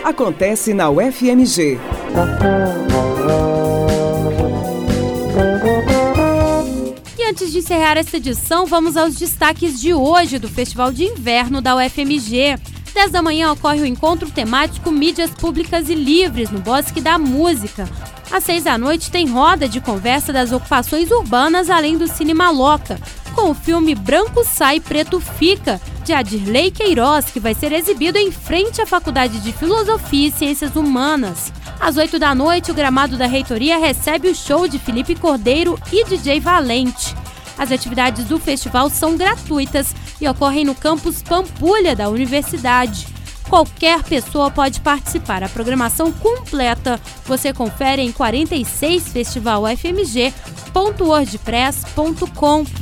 acontece na UFMG. E antes de encerrar esta edição, vamos aos destaques de hoje do Festival de Inverno da UFMG. 10 da manhã ocorre o encontro temático Mídias Públicas e Livres, no Bosque da Música. Às 6 da noite tem roda de conversa das ocupações urbanas, além do Cine Maloca, com o filme Branco Sai, Preto Fica, de Adirley Queiroz, que vai ser exibido em frente à Faculdade de Filosofia e Ciências Humanas. Às 8 da noite, o gramado da reitoria recebe o show de Felipe Cordeiro e DJ Valente. As atividades do festival são gratuitas e ocorrem no campus Pampulha da universidade. Qualquer pessoa pode participar. A programação completa você confere em 46festivalufmg.wordpress.com.